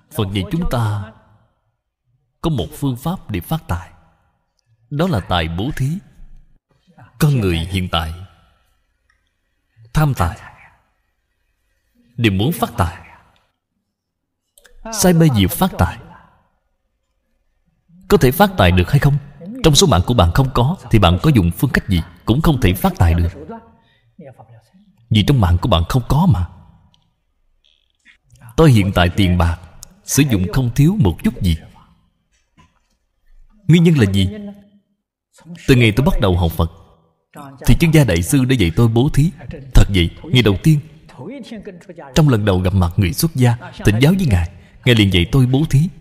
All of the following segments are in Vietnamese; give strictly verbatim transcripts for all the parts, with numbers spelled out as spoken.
Phật dạy chúng ta có một phương pháp để phát tài. Đó là tài bố thí. Con người hiện tại tham tài, đều muốn phát tài. Sai bây giờ phát tài, có thể phát tài được hay không? Trong số mạng của bạn không có, thì bạn có dùng phương cách gì cũng không thể phát tài được. Vì trong mạng của bạn không có mà. Tôi hiện tại tiền bạc sử dụng không thiếu một chút gì. Nguyên nhân là gì? Từ ngày tôi bắt đầu học Phật thì Chương Gia Đại Sư đã dạy tôi bố thí. Thật vậy, ngày đầu tiên, trong lần đầu gặp mặt người xuất gia, thỉnh giáo với Ngài, Ngài liền dạy tôi bố thí.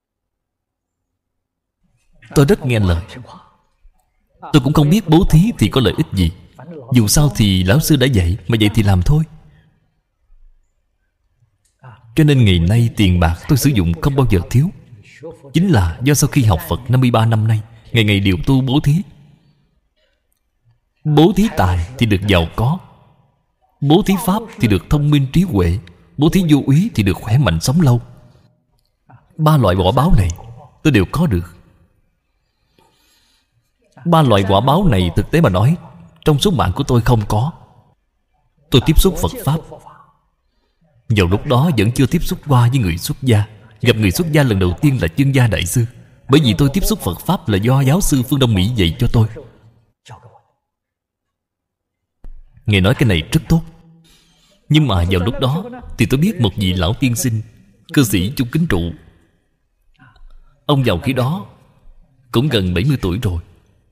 Tôi rất nghe lời. Tôi cũng không biết bố thí thì có lợi ích gì. Dù sao thì lão sư đã dạy, mà vậy thì làm thôi. Cho nên ngày nay tiền bạc tôi sử dụng không bao giờ thiếu. Chính là do sau khi học Phật năm mươi ba năm nay, ngày ngày điều tu bố thí. Bố thí tài thì được giàu có, bố thí pháp thì được thông minh trí huệ, bố thí vô úy thì được khỏe mạnh sống lâu. Ba loại quả báo này tôi đều có được. Ba loại quả báo này thực tế mà nói, trong số mạng của tôi không có. Tôi tiếp xúc Phật Pháp, vào lúc đó vẫn chưa tiếp xúc qua với người xuất gia. Gặp người xuất gia lần đầu tiên là Chương Gia Đại Sư. Bởi vì tôi tiếp xúc Phật Pháp là do giáo sư Phương Đông Mỹ dạy cho tôi. Ngài nói cái này rất tốt. Nhưng mà vào lúc đó thì tôi biết một vị lão tiên sinh, cư sĩ Chung Kính Trụ. Ông vào khi đó cũng gần bảy mươi tuổi rồi.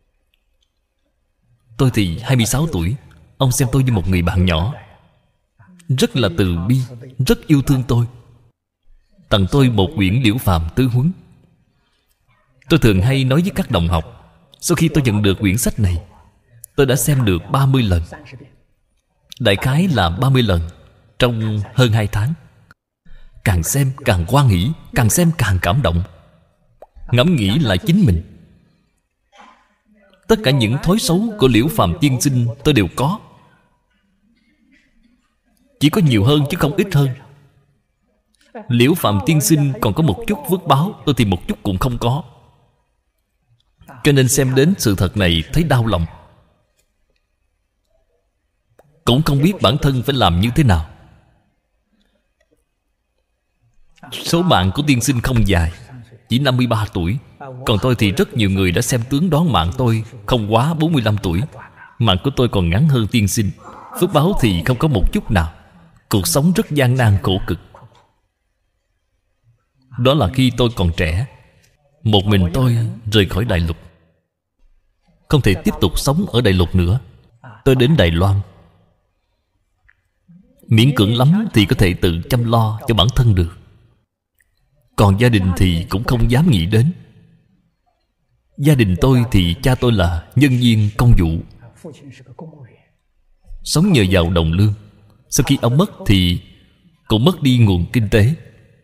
Tôi thì hai mươi sáu tuổi. Ông xem tôi như một người bạn nhỏ, rất là từ bi, rất yêu thương tôi, tặng tôi một quyển Liễu Phàm Tư Huấn. Tôi thường hay nói với các đồng học, sau khi tôi nhận được quyển sách này, tôi đã xem được ba mươi lần. Đại khái là ba mươi lần trong hơn hai tháng. Càng xem càng hoan hỷ, càng xem càng cảm động. Ngẫm nghĩ lại chính mình, tất cả những thói xấu của Liễu Phàm tiên sinh tôi đều có. Chỉ có nhiều hơn chứ không ít hơn. Liễu Phàm tiên sinh còn có một chút phước báo, tôi thì một chút cũng không có. Cho nên xem đến sự thật này thấy đau lòng, cũng không biết bản thân phải làm như thế nào. Số mạng của tiên sinh không dài, chỉ năm mươi ba tuổi. Còn tôi thì rất nhiều người đã xem tướng đoán mạng tôi không quá bốn mươi lăm tuổi. Mạng của tôi còn ngắn hơn tiên sinh. Phước báo thì không có một chút nào. Cuộc sống rất gian nan khổ cực. Đó là khi tôi còn trẻ. Một mình tôi rời khỏi Đại Lục, không thể tiếp tục sống ở Đại Lục nữa. Tôi đến Đài Loan. Miễn cưỡng lắm thì có thể tự chăm lo cho bản thân được. Còn gia đình thì cũng không dám nghĩ đến. Gia đình tôi thì cha tôi là nhân viên công vụ, sống nhờ vào đồng lương. Sau khi ông mất thì cũng mất đi nguồn kinh tế.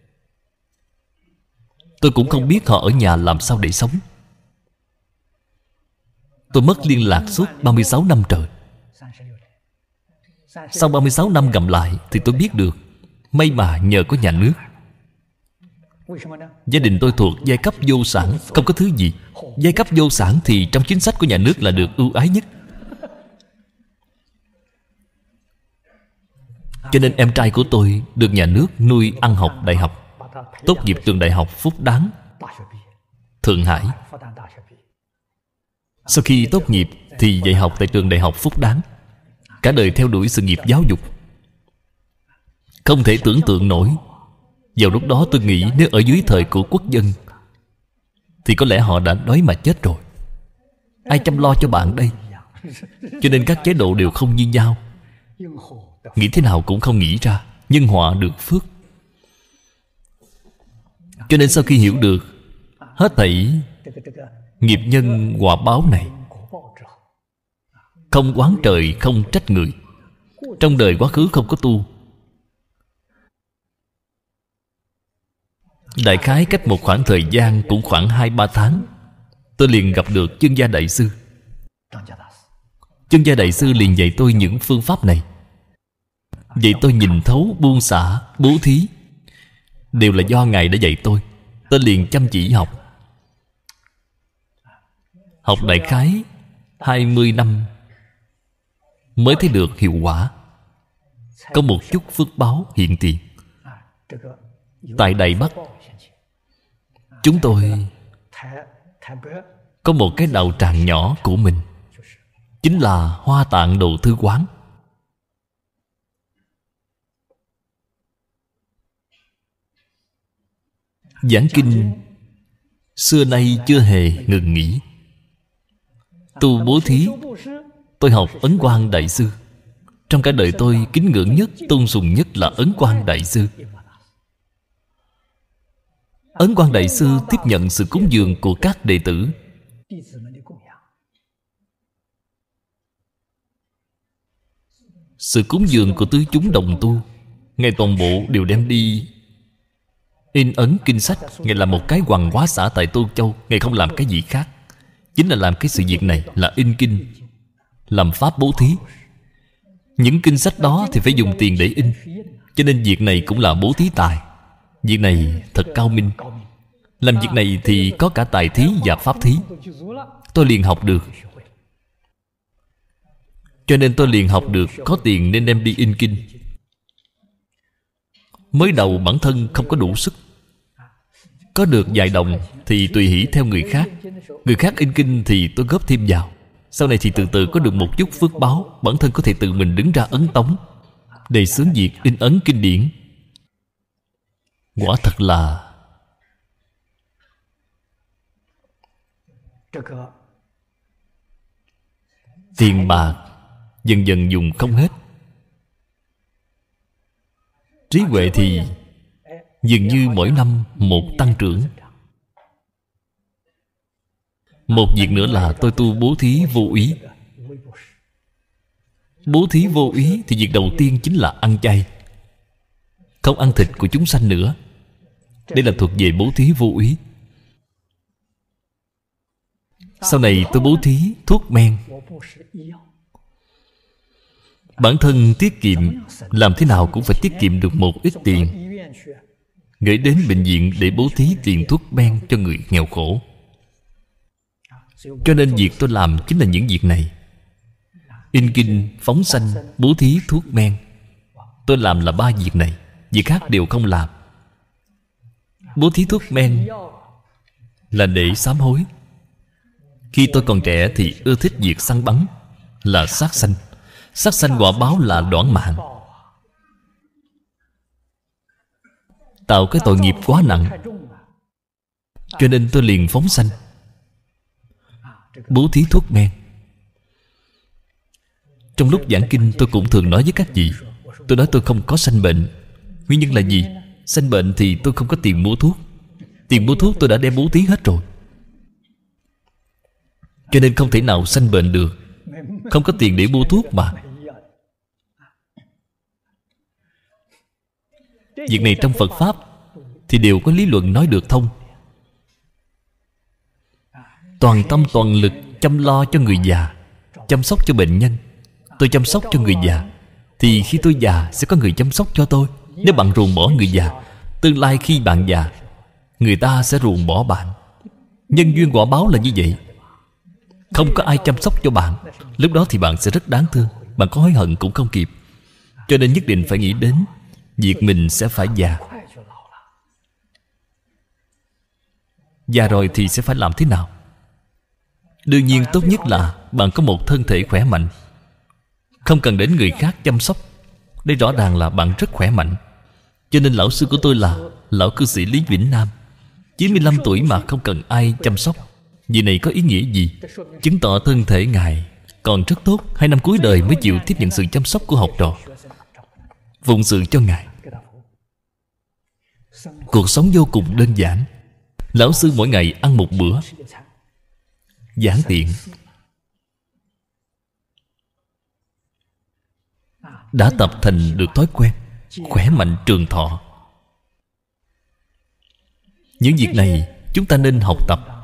Tôi cũng không biết họ ở nhà làm sao để sống. Tôi mất liên lạc suốt ba mươi sáu năm trời. Sau ba mươi sáu năm gặp lại thì tôi biết được, may mà nhờ có nhà nước. Gia đình tôi thuộc giai cấp vô sản, không có thứ gì. Giai cấp vô sản thì trong chính sách của nhà nước là được ưu ái nhất. Cho nên em trai của tôi được nhà nước nuôi ăn học đại học, tốt nghiệp trường đại học Phúc Đáng, Thượng Hải. Sau khi tốt nghiệp thì dạy học tại trường đại học Phúc Đáng. Cả đời theo đuổi sự nghiệp giáo dục. Không thể tưởng tượng nổi. Vào lúc đó tôi nghĩ nếu ở dưới thời của quốc dân thì có lẽ họ đã đói mà chết rồi. Ai chăm lo cho bạn đây? Cho nên các chế độ đều không như nhau. Nghĩ thế nào cũng không nghĩ ra. Nhân họa được phước. Cho nên sau khi hiểu được hết thảy nghiệp nhân quả báo này, không oán trời, không trách người. Trong đời quá khứ không có tu. Đại khái cách một khoảng thời gian cũng khoảng hai ba tháng, tôi liền gặp được Chương Gia Đại Sư. Chương Gia Đại Sư liền dạy tôi những phương pháp này, dạy tôi nhìn thấu buông xả, bố thí, đều là do Ngài đã dạy tôi. Tôi liền chăm chỉ học. Học đại khái hai mươi năm mới thấy được hiệu quả, có một chút phước báo hiện tiền. Tại Đài Bắc, chúng tôi có một cái đạo tràng nhỏ của mình, chính là Hoa Tạng Đồ Thư Quán. Giảng kinh xưa nay chưa hề ngừng nghỉ. Tu bố thí, tôi học Ấn Quang Đại Sư. Trong cả đời tôi kính ngưỡng nhất, tôn sùng nhất là Ấn Quang Đại Sư. Ấn Quang Đại Sư tiếp nhận sự cúng dường của các đệ tử. Sự cúng dường của tứ chúng đồng tu, Ngài toàn bộ đều đem đi in ấn kinh sách. Ngài là một cái hoàng hóa xã tại Tô Châu. Ngài không làm cái gì khác, chính là làm cái sự việc này, là in kinh, làm pháp bố thí. Những kinh sách đó thì phải dùng tiền để in, cho nên việc này cũng là bố thí tài. Việc này thật cao minh. Làm việc này thì có cả tài thí và pháp thí. Tôi liền học được. Cho nên tôi liền học được có tiền nên đem đi in kinh. Mới đầu bản thân không có đủ sức, có được vài đồng thì tùy hỷ theo người khác. Người khác in kinh thì tôi góp thêm vào. Sau này thì từ từ có được một chút phước báo, bản thân có thể tự mình đứng ra ấn tống, đề xướng việc in ấn kinh điển. Quả thật là tiền bạc dần dần dùng không hết. Trí huệ thì dường như mỗi năm một tăng trưởng. Một việc nữa là tôi tu bố thí vô úy. Bố thí vô úy thì việc đầu tiên chính là ăn chay, không ăn thịt của chúng sanh nữa. Đây là thuộc về bố thí vô úy. Sau này tôi bố thí thuốc men. Bản thân tiết kiệm, làm thế nào cũng phải tiết kiệm được một ít tiền, gửi đến bệnh viện để bố thí tiền thuốc men cho người nghèo khổ. Cho nên việc tôi làm chính là những việc này: in kinh, phóng sanh, bố thí thuốc men. Tôi làm là ba việc này, việc khác đều không làm. Bố thí thuốc men là để sám hối. Khi tôi còn trẻ thì ưa thích việc săn bắn, là sát sanh. Sát sanh quả báo là đoản mạng, tạo cái tội nghiệp quá nặng. Cho nên tôi liền phóng sanh, bố thí thuốc men. Trong lúc giảng kinh tôi cũng thường nói với các vị, tôi nói tôi không có sanh bệnh. Nguyên nhân là gì? Sanh bệnh thì tôi không có tiền mua thuốc. Tiền mua thuốc tôi đã đem bố thí hết rồi, cho nên không thể nào sanh bệnh được. Không có tiền để mua thuốc mà. Việc này trong Phật Pháp thì đều có lý luận nói được thông. Toàn tâm toàn lực chăm lo cho người già, chăm sóc cho bệnh nhân. Tôi chăm sóc cho người già thì khi tôi già sẽ có người chăm sóc cho tôi. Nếu bạn ruồng bỏ người già, tương lai khi bạn già, người ta sẽ ruồng bỏ bạn. Nhân duyên quả báo là như vậy. Không có ai chăm sóc cho bạn, lúc đó thì bạn sẽ rất đáng thương. Bạn có hối hận cũng không kịp. Cho nên nhất định phải nghĩ đến việc mình sẽ phải già. Già rồi thì sẽ phải làm thế nào? Đương nhiên tốt nhất là bạn có một thân thể khỏe mạnh, không cần đến người khác chăm sóc. Đây rõ ràng là bạn rất khỏe mạnh. Cho nên lão sư của tôi là lão cư sĩ Lý Vĩnh Nam, chín mươi lăm tuổi mà không cần ai chăm sóc. Vì này có ý nghĩa gì? Chứng tỏ thân thể Ngài còn rất tốt. Hai năm cuối đời mới chịu tiếp nhận sự chăm sóc của học trò, phụng sự cho Ngài. Cuộc sống vô cùng đơn giản. Lão sư mỗi ngày ăn một bữa, giản tiện, đã tập thành được thói quen, khỏe mạnh trường thọ. Những việc này chúng ta nên học tập.